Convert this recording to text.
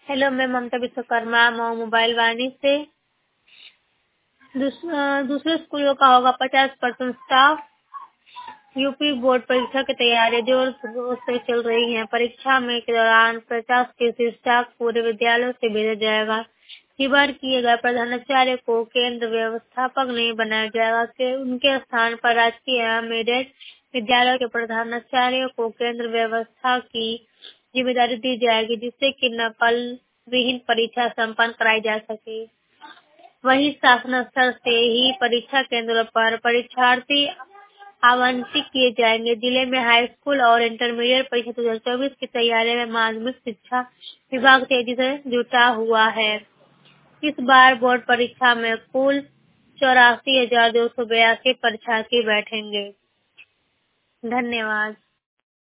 Hello, मैं Mamta Vishwakarma Mau mobile Vani से। दूसरे स्कूलों का होगा 50% स्टाफ। यूपी बोर्ड परीक्षा की तैयारी जोर शोर से चल रही है। परीक्षा में के दौरान 50% स्टाफ पूरे विद्यालयों से भेजा जाएगा। नियुक्त किए गए प्रधानाचार्य को केंद्र व्यवस्थापक नहीं बनाया जाएगा कि उनके स्थान पर राजकीय एवं मेरिट विद्यालयों के प्रधानाचार्य को केंद्र व्यवस्था की जिम्मेदारी दी जाएगी, जिससे कि नकल विहीन परीक्षा संपन्न कराई जा सके। वहीं शासन स्तर से ही परीक्षा केंद्रों पर परीक्षार्थी आवंटित किए जाएंगे। जिले में हाई स्कूल और इंटरमीडिएट परीक्षा 2024 की तैयारी में माध्यमिक शिक्षा विभाग तेजी से जुटा हुआ है। इस बार बोर्ड परीक्षा में कुल 84,282 परीक्षार्थी बैठेंगे। धन्यवाद।